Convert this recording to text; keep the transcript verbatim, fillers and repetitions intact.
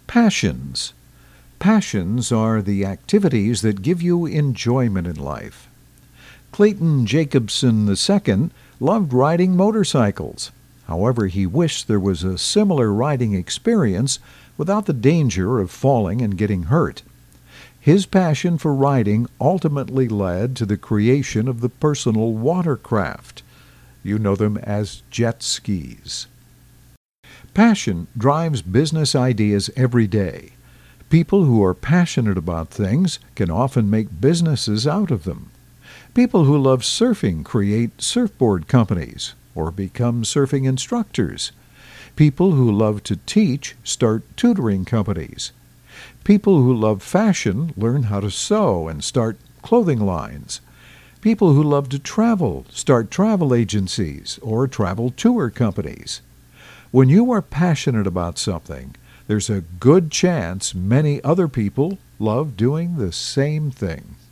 Passions. Passions are the activities that give you enjoyment in life. Clayton Jacobson the Second loved riding motorcycles. However, he wished there was a similar riding experience without the danger of falling and getting hurt. His passion for riding ultimately led to the creation of the personal watercraft. You know them as jet skis. Passion drives business ideas every day. People who are passionate about things can often make businesses out of them. People who love surfing create surfboard companies or become surfing instructors. People who love to teach start tutoring companies. People who love fashion learn how to sew and start clothing lines. People who love to travel start travel agencies or travel tour companies. When you are passionate about something, there's a good chance many other people love doing the same thing.